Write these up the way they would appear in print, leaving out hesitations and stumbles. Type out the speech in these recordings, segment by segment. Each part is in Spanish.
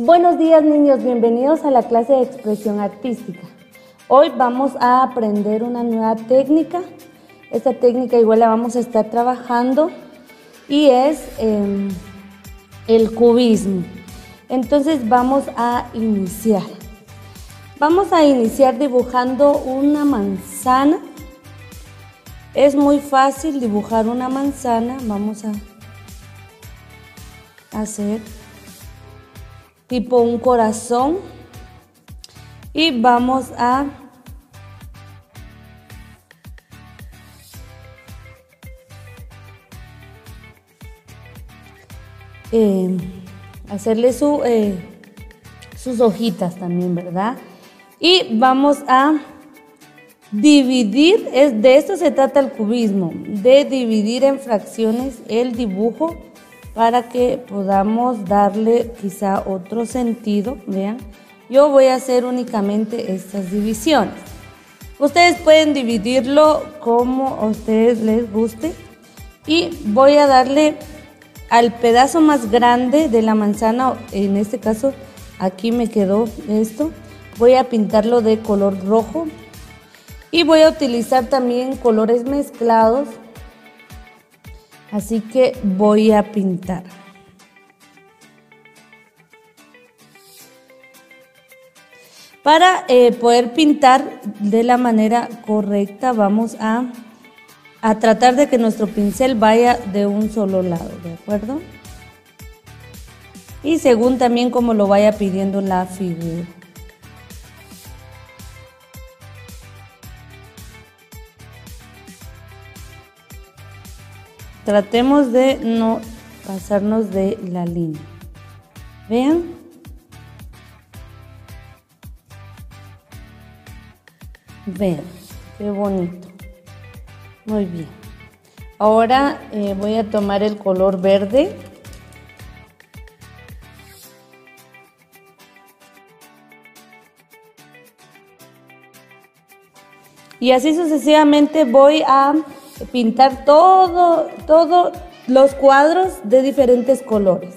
Buenos días, niños, bienvenidos a la clase de expresión artística. Hoy vamos a aprender una nueva técnica. Esta técnica igual la vamos a estar trabajando y es el cubismo. Entonces vamos a iniciar. Vamos a iniciar dibujando una manzana. Es muy fácil dibujar una manzana. Vamos a hacer tipo un corazón y vamos a hacerle sus hojitas también, ¿verdad? Y vamos a dividir, de esto se trata el cubismo, de dividir en fracciones el dibujo para que podamos darle quizá otro sentido. Vean, yo voy a hacer únicamente estas divisiones. Ustedes pueden dividirlo como a ustedes les guste y voy a darle al pedazo más grande de la manzana, en este caso aquí me quedó esto, voy a pintarlo de color rojo y voy a utilizar también colores mezclados. Así que voy a pintar. Para poder pintar de la manera correcta, vamos a tratar de que nuestro pincel vaya de un solo lado, ¿de acuerdo? Y según también como lo vaya pidiendo la figura. Tratemos de no pasarnos de la línea. Vean. Vean, qué bonito. Muy bien. Ahora voy a tomar el color verde. Y así sucesivamente voy a pintar todos los cuadros de diferentes colores.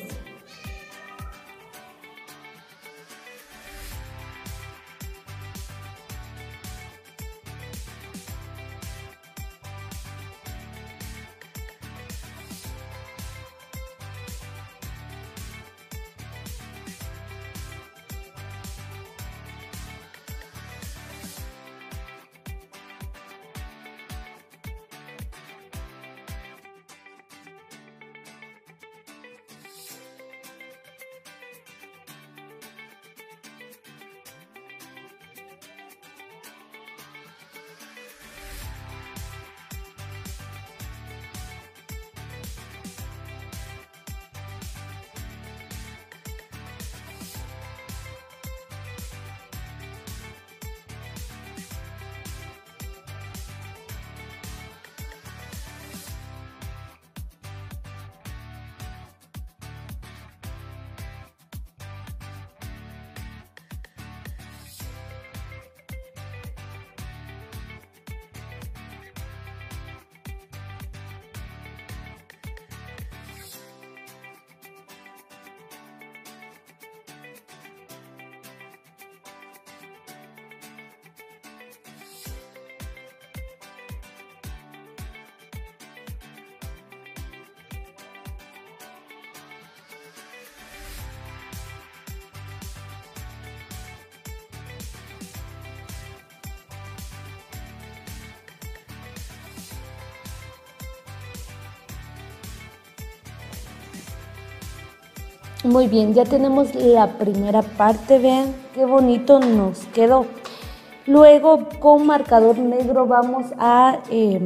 Muy bien, ya tenemos la primera parte, vean qué bonito nos quedó. Luego con marcador negro vamos a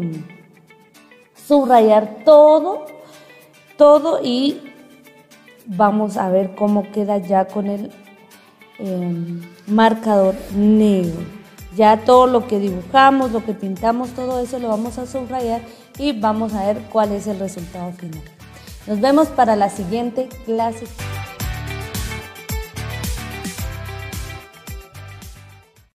subrayar todo y vamos a ver cómo queda ya con el marcador negro. Ya todo lo que dibujamos, lo que pintamos, todo eso lo vamos a subrayar y vamos a ver cuál es el resultado final. Nos vemos para la siguiente clase.